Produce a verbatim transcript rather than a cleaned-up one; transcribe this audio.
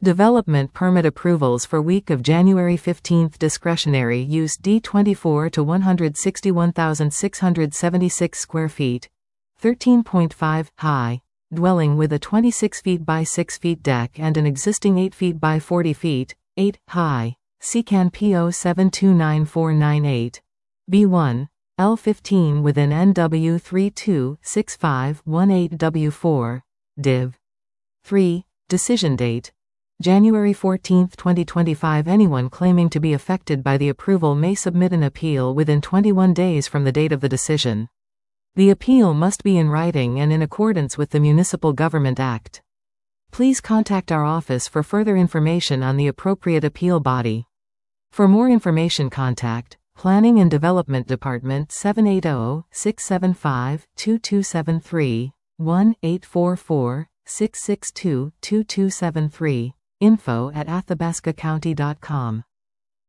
Development permit approvals for week of January fifteenth. Discretionary use D twenty-four to one hundred sixty-one thousand six hundred seventy-six square feet. thirteen point five high. Dwelling with a twenty-six feet by six feet deck and an existing eight feet by forty feet. eight high. C A N P zero seven two nine four nine eight. B one. L fifteen within N W three two six five one eight W four. Div. three. Decision date. January fourteenth twenty twenty-five. Anyone claiming to be affected by the approval may submit an appeal within twenty-one days from the date of the decision. The appeal must be in writing and in accordance with the Municipal Government Act. Please contact our office for further information on the appropriate appeal body. For more information, contact Planning and Development Department seven eight zero, six seven five, two two seven three, one eight four four, six six two, two two seven three. Info at athabasca county dot com.